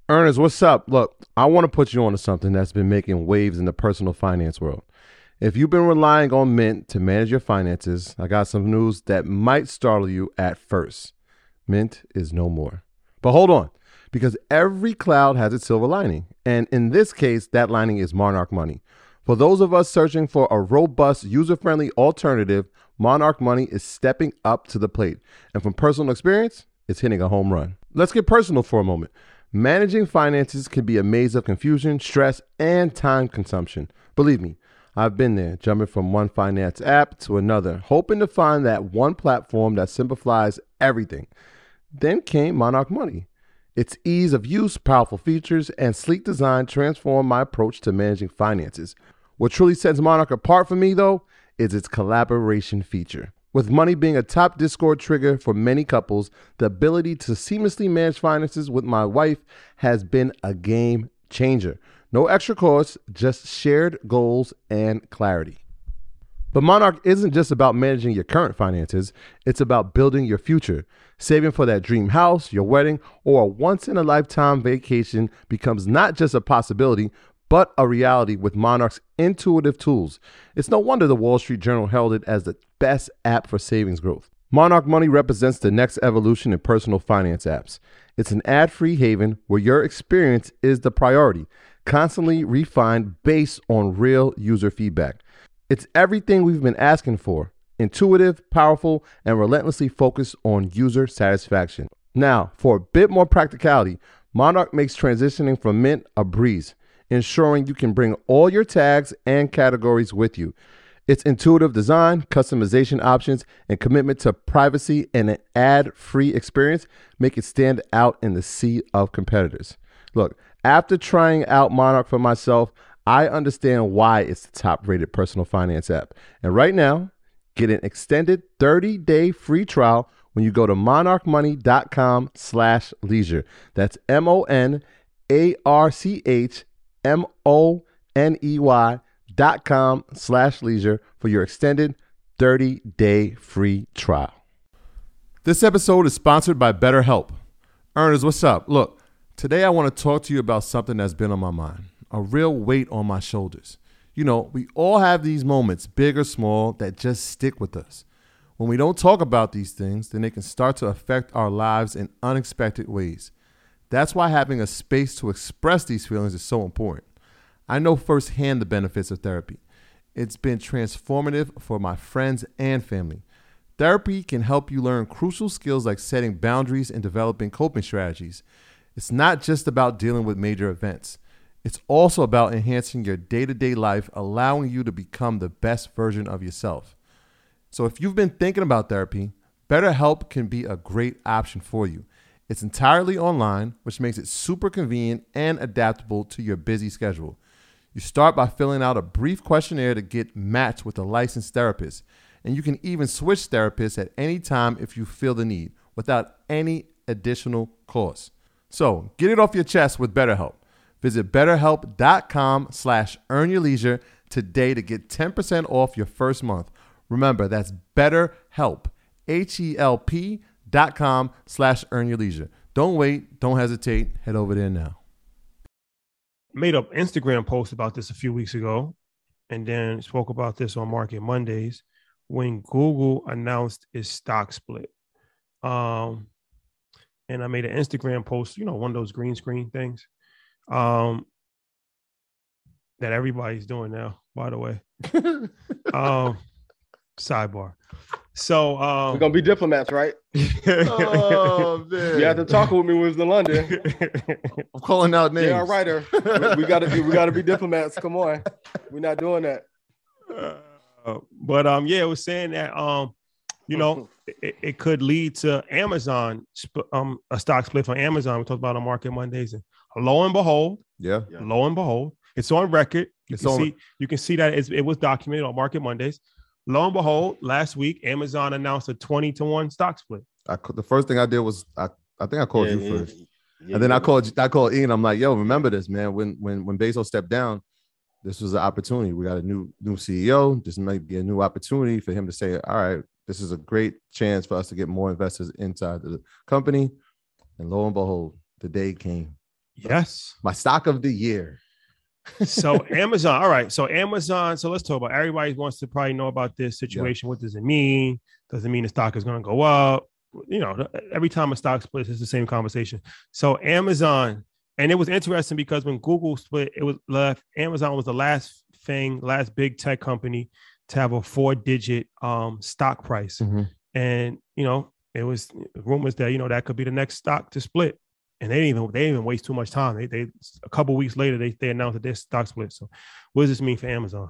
Ernest, what's up? Look, I want to put you on to something that's been making waves in the personal finance world. If you've been relying on Mint to manage your finances, I got some news that might startle you at first. Mint is no more. But hold on, because every cloud has its silver lining. And in this case, that lining is Monarch Money. For those of us searching for a robust, user-friendly alternative, Monarch Money is stepping up to the plate. And from personal experience, it's hitting a home run. Let's get personal for a moment. Managing finances can be a maze of confusion, stress, and time consumption. Believe me, I've been there, jumping from one finance app to another, hoping to find that one platform that simplifies everything. Then came Monarch Money. Its ease of use, powerful features, and sleek design transformed my approach to managing finances. What truly sets Monarch apart for me, though, is its collaboration feature. With money being a top Discord trigger for many couples, the ability to seamlessly manage finances with my wife has been a game changer. No extra costs, just shared goals and clarity. But Monarch isn't just about managing your current finances, it's about building your future. Saving for that dream house, your wedding, or a once-in-a-lifetime vacation becomes not just a possibility, but a reality with Monarch's intuitive tools. It's no wonder the Wall Street Journal held it as the best app for savings growth. Monarch Money represents the next evolution in personal finance apps. It's an ad-free haven where your experience is the priority, constantly refined based on real user feedback. It's everything we've been asking for: intuitive, powerful, and relentlessly focused on user satisfaction. Now, for a bit more practicality, Monarch makes transitioning from Mint a breeze, ensuring you can bring all your tags and categories with you. Its intuitive design, customization options, and commitment to privacy and an ad-free experience make it stand out in the sea of competitors. Look, after trying out Monarch for myself, I understand why it's the top-rated personal finance app. And right now, get an extended 30-day free trial when you go to monarchmoney.com/leisure. That's MonarchMoney.com/leisure for your extended 30-day free trial. This episode is sponsored by BetterHelp. Ernest, what's up? Look, today I want to talk to you about something that's been on my mind, a real weight on my shoulders. You know, we all have these moments, big or small, that just stick with us. When we don't talk about these things, then they can start to affect our lives in unexpected ways. That's why having a space to express these feelings is so important. I know firsthand the benefits of therapy. It's been transformative for my friends and family. Therapy can help you learn crucial skills like setting boundaries and developing coping strategies. It's not just about dealing with major events. It's also about enhancing your day-to-day life, allowing you to become the best version of yourself. So if you've been thinking about therapy, BetterHelp can be a great option for you. It's entirely online, which makes it super convenient and adaptable to your busy schedule. You start by filling out a brief questionnaire to get matched with a licensed therapist, and you can even switch therapists at any time if you feel the need, without any additional cost. So get it off your chest with BetterHelp. Visit BetterHelp.com/earnyourleisure today to get 10% off your first month. Remember, that's BetterHelp, HELP.com/earnyourleisure. Don't wait. Don't hesitate. Head over there now. Made up Instagram post about this a few weeks ago, and then spoke about this on Market Mondays when Google announced its stock split. And I made an Instagram post, one of those green screen things. That everybody's doing now, by the way. Sidebar. So we're gonna be diplomats, right? Oh man, you have to talk with me when we was in London. I'm calling out names. Yeah, writer. we gotta be diplomats. Come on, we're not doing that. But it was saying that it could lead to Amazon, a stock split for Amazon. We talked about on Market Mondays, and lo and behold, it's on record. You can see that it was documented on Market Mondays. Lo and behold, last week Amazon announced a 20-to-1 stock split. The first thing I did was I think I called you first, and then I called Ian. I'm like, yo, remember this, man? When Bezos stepped down, this was an opportunity. We got a new CEO. This might be a new opportunity for him to say, all right, this is a great chance for us to get more investors inside the company. And lo and behold, the day came. Yes. My stock of the year. So Amazon. All right. So Amazon. So let's talk about, everybody wants to probably know about this situation. What does it mean? Does it mean the stock is going to go up? You know, every time a stock splits, it's the same conversation. So Amazon, and it was interesting because when Google split, it was left. Amazon was the last big tech company to have a 4-digit stock price. Mm-hmm. And, you know, it was rumors that, you know, that could be the next stock to split. And they didn't even waste too much time. They a couple of weeks later, they announced that their stock split. So what does this mean for Amazon?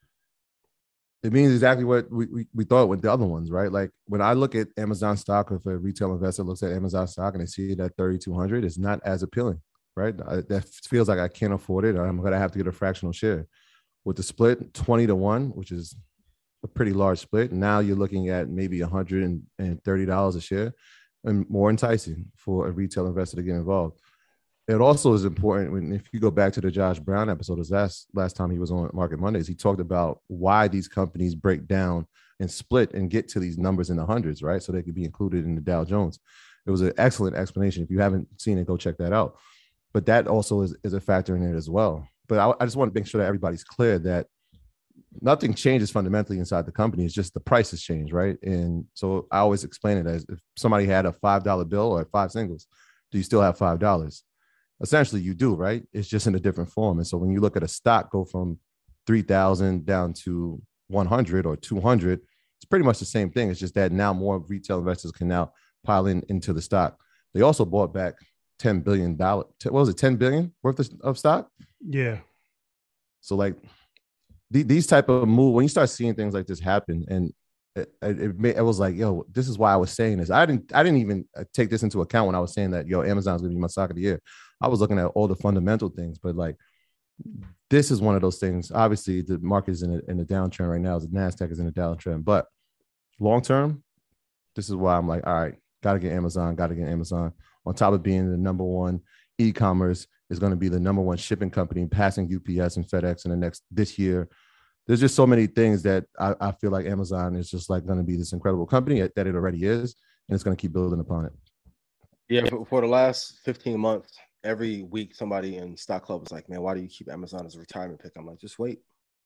It means exactly what we thought with the other ones, right? Like when I look at Amazon stock, if a retail investor looks at Amazon stock and they see it at 3,200, it's not as appealing, right? That feels like I can't afford it. I'm going to have to get a fractional share. With the split 20-1, which is a pretty large split, now you're looking at maybe $130 a share, and more enticing for a retail investor to get involved. It also is important when, if you go back to the Josh Brown episode, last time he was on Market Mondays, he talked about why these companies break down and split and get to these numbers in the hundreds, right? So they could be included in the Dow Jones. It was an excellent explanation. If you haven't seen it, go check that out. But that also is a factor in it as well. But I just want to make sure that everybody's clear that nothing changes fundamentally inside the company. It's just the prices change, right? And so I always explain it as, if somebody had a $5 bill or 5 singles, do you still have $5? Essentially, you do, right? It's just in a different form. And so when you look at a stock go from 3,000 down to 100 or 200, it's pretty much the same thing. It's just that now more retail investors can now pile into the stock. They also bought back $10 billion. What was it? 10 billion worth of stock? Yeah. So like these type of move, when you start seeing things like this happen, and it was like, yo, this is why I was saying this. I didn't even take this into account when I was saying that, yo, Amazon's gonna be my stock of the year. I was looking at all the fundamental things, but like this is one of those things. Obviously, the market is in a downtrend right now. The NASDAQ is in a downtrend, but long term, this is why I'm like, all right, gotta get Amazon. On top of being the number one e-commerce, is going to be the number one shipping company, passing UPS and FedEx in this year. There's just so many things that I feel like Amazon is just like going to be this incredible company that it already is, and it's going to keep building upon it. Yeah, for the last 15 months, every week somebody in Stock Club was like, man, why do you keep Amazon as a retirement pick? I'm like, just wait.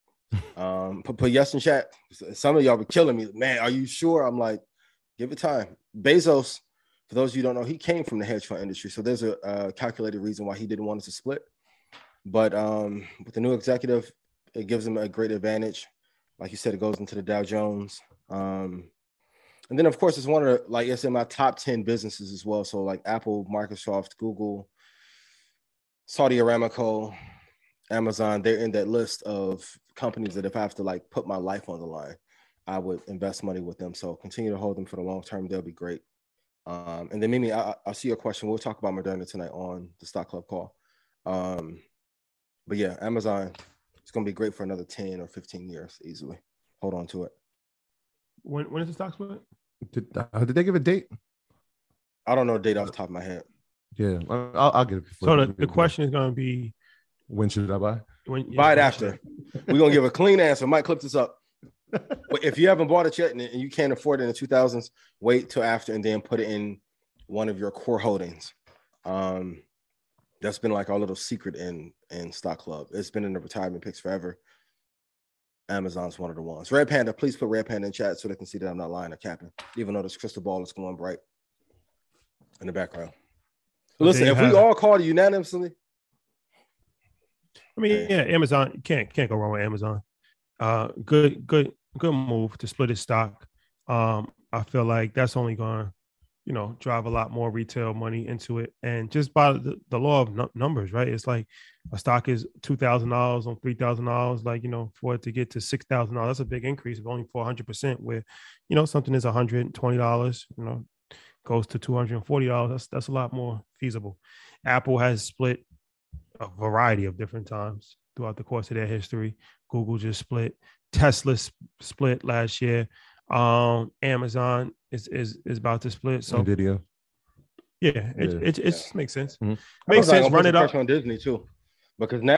Put yes in chat. Some of y'all be killing me. Man, are you sure? I'm like, give it time. Bezos, for those of you who don't know, he came from the hedge fund industry. So there's a calculated reason why he didn't want it to split. But with the new executive, it gives him a great advantage. Like you said, it goes into the Dow Jones. And then, of course, it's one of the, like it's in my top 10 businesses as well. So like Apple, Microsoft, Google, Saudi Aramco, Amazon, they're in that list of companies that if I have to like put my life on the line, I would invest money with them. So continue to hold them for the long term. They'll be great. And then Mimi, I see your question. We'll talk about Moderna tonight on the Stock Club call. But yeah, Amazon, it's going to be great for another 10 or 15 years easily. Hold on to it. When is the stock split? Did they give a date? I don't know the date off the top of my head. Yeah, I'll get it. So the question is going to be, when should I buy? Buy it after. We're going to give a clean answer. Mike, clip this up. But if you haven't bought it yet and you can't afford it in the 2000s, wait till after and then put it in one of your core holdings. That's been like our little secret in Stock Club. It's been in the retirement picks forever. Amazon's one of the ones. Red Panda, please put Red Panda in chat so they can see that I'm not lying or capping, even though this crystal ball is going bright in the background. Listen, if we all called unanimously, I mean, yeah, Amazon can't go wrong with Amazon. Good move to split its stock. I feel like that's only going to, drive a lot more retail money into it. And just by the law of numbers, right? It's like a stock is $2,000 on $3,000, like, for it to get to $6,000, that's a big increase of only 400%, where, something is $120, goes to $240. That's a lot more feasible. Apple has split a variety of different times throughout the course of their history. Google just split. Tesla split last year. Amazon is about to split. So NVIDIA. Yeah, it just makes sense. Mm-hmm. Makes sense. Run it up on Disney too, because now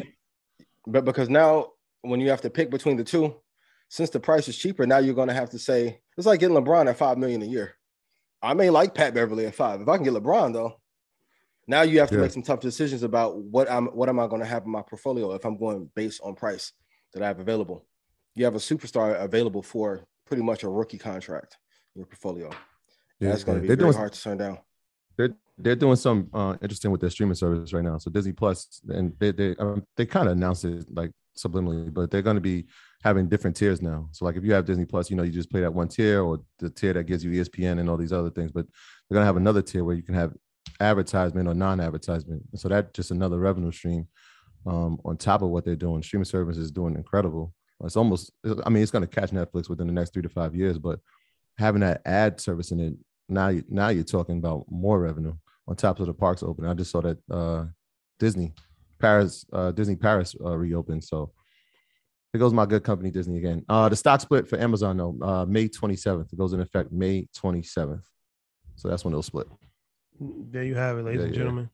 when you have to pick between the two, since the price is cheaper, now you're going to have to say it's like getting LeBron at $5 million a year. I may like Pat Beverly at $5 million. If I can get LeBron though, Now you have to make some tough decisions about what am I going to have in my portfolio if I'm going based on price that I have available. You have a superstar available for pretty much a rookie contract in your portfolio. That's going to be very hard to turn down. They're doing some interesting with their streaming service right now. So Disney Plus, and they kind of announced it like subliminally, but they're going to be having different tiers now. So like if you have Disney Plus, you just play that one tier, or the tier that gives you ESPN and all these other things. But they're going to have another tier where you can have advertisement or non-advertisement. And so that's just another revenue stream on top of what they're doing. Streaming service is doing incredible. It's almost, it's going to catch Netflix within the next 3 to 5 years, but having that ad service in it, now you're talking about more revenue on top of the parks opening. I just saw that Disney Paris reopened. So there goes my good company, Disney again. The stock split for Amazon, though, May 27th. It goes in effect May 27th. So that's when it'll split. There you have it, ladies and gentlemen.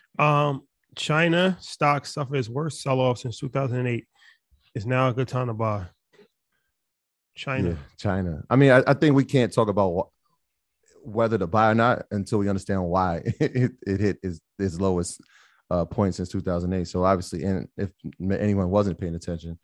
China stock suffered its worst sell-off since 2008. It's now a good time to buy. China. I think we can't talk about whether to buy or not until we understand why it hit its lowest point since 2008. So obviously, and if anyone wasn't paying attention,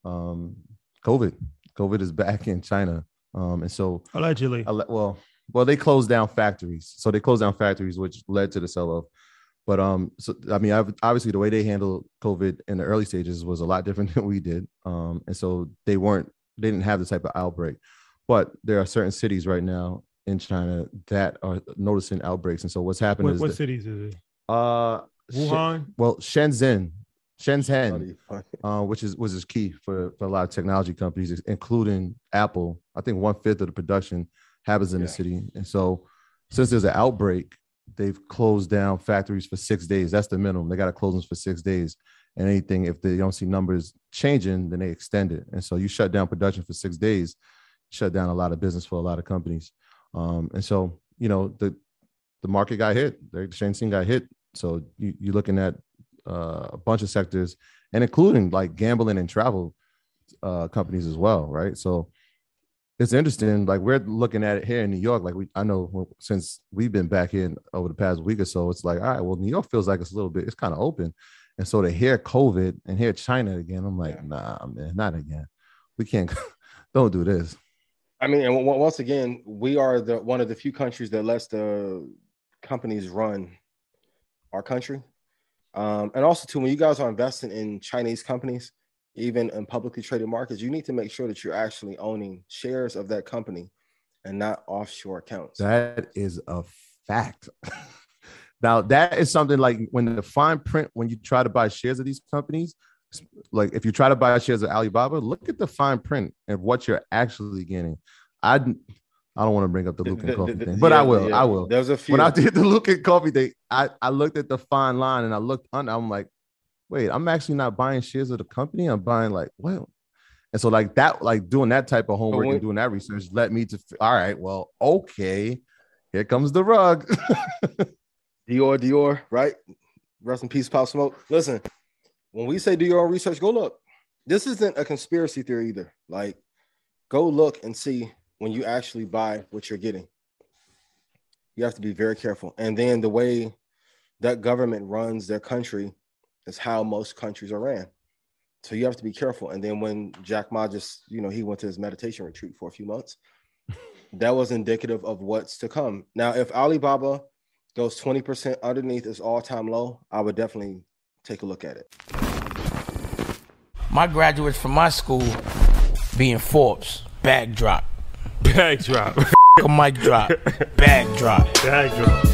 COVID is back in China, and so allegedly, well, they closed down factories. So they closed down factories, which led to the sell-off. But obviously the way they handled COVID in the early stages was a lot different than we did, and so they didn't have the type of outbreak. But there are certain cities right now in China that are noticing outbreaks, and so what's happening what cities is it? Wuhan. Shenzhen, which is key for a lot of technology companies, including Apple. I think 1/5 of the production happens in the city, and so since there's an outbreak, they've closed down factories for 6 days. That's the minimum. They got to close them for 6 days. And anything, if they don't see numbers changing, then they extend it. And so you shut down production for 6 days, shut down a lot of business for a lot of companies. And so, the market got hit. The Shenzhen got hit. So you're looking at a bunch of sectors, and including like gambling and travel companies as well, right? So it's interesting. Like we're looking at it here in New York. Like I know since we've been back in over the past week or so, it's like, all right, well, New York feels like it's kind of open. And so to hear COVID and hear China again, I'm like, nah, man, not again. We can't, don't do this. And once again, we are one of the few countries that lets the companies run our country. And also too, when you guys are investing in Chinese companies, even in publicly traded markets, you need to make sure that you're actually owning shares of that company and not offshore accounts. That is a fact. Now, that is something like when the fine print, when you try to buy shares of these companies, like if you try to buy shares of Alibaba, look at the fine print and what you're actually getting. I don't want to bring up the Luke and Coffee thing, but I will. There's a few. When I did the Luke and Coffee thing, I looked at the fine line and I looked under. I'm like, wait, I'm actually not buying shares of the company. I'm buying like, well, and so like that, like doing that type of homework and doing that research led me to, all right, well, okay, here comes the rug. Dior, right? Rest in peace, Pop Smoke. Listen, when we say do your own research, go look. This isn't a conspiracy theory either. Like, go look and see when you actually buy what you're getting. You have to be very careful. And then the way that government runs their country is how most countries are ran. So you have to be careful. And then when Jack Ma just, he went to his meditation retreat for a few months, that was indicative of what's to come. Now, if Alibaba goes 20% underneath its all-time low, I would definitely take a look at it. My graduates from my school being Forbes, bag drop. Bag drop. A mic drop, bag drop. Bag drop.